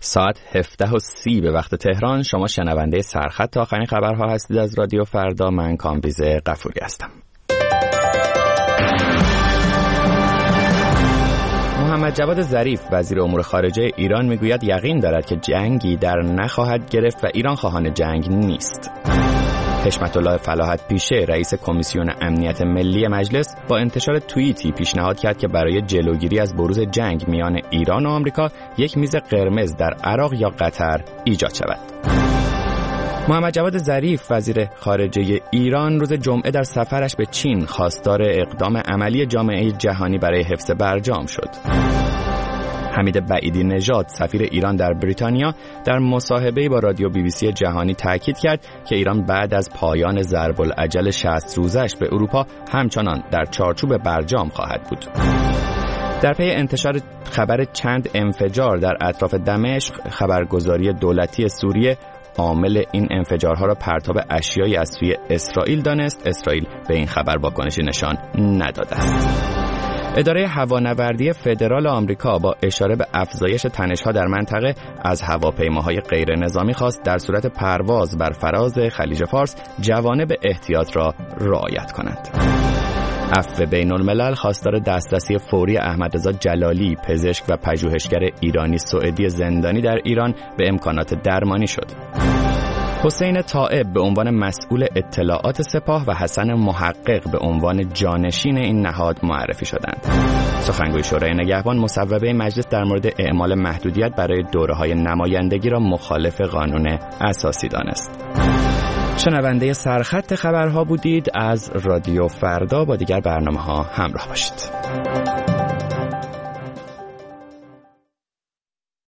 ساعت 17:30 به وقت تهران. شما شنونده سرخط تا آخرین خبرها هستید از رادیو فردا. من کامبیز غفوری هستم. محمد جواد ظریف وزیر امور خارجه ایران میگوید یقین دارد که جنگی در نخواهد گرفت و ایران خواهان جنگ نیست. حشمت الله فلاحت پیشه رئیس کمیسیون امنیت ملی مجلس با انتشار توییتی پیشنهاد کرد که برای جلوگیری از بروز جنگ میان ایران و آمریکا یک میز قرمز در عراق یا قطر ایجاد شود. محمد جواد ظریف وزیر خارجه ایران روز جمعه در سفرش به چین خواستار اقدام عملی جامعه جهانی برای حفظ برجام شد. حمید بعیدی نژاد سفیر ایران در بریتانیا در مصاحبه‌ای با رادیو BBC جهانی تاکید کرد که ایران بعد از پایان ضرب العجل 60 روزش به اروپا همچنان در چارچوب برجام خواهد بود. در پی انتشار خبر چند انفجار در اطراف دمشق، خبرگزاری دولتی سوریه عامل این انفجارها را پرتاب اشیایی از سوی اسرائیل دانست. اسرائیل به این خبر واکنشی نشان نداده است. اداره هوانوردی فدرال آمریکا با اشاره به افزایش تنش‌ها در منطقه از هواپیماهای غیر نظامی خواست در صورت پرواز بر فراز خلیج فارس جوانب احتیاط را رعایت کنند. عفو بین‌الملل خواستار دسترسی فوری احمدرضا جلالی، پزشک و پژوهشگر ایرانی سوئدی زندانی در ایران به امکانات درمانی شد. حسین طائب به عنوان مسئول اطلاعات سپاه و حسن محقق به عنوان جانشین این نهاد معرفی شدند. سخنگوی شورای نگهبان مصوبه مجلس در مورد اعمال محدودیت برای دوره‌های نمایندگی را مخالف قانون اساسی دانست. شنونده سرخط خبرها بودید از رادیو فردا. با دیگر برنامه‌ها همراه باشید.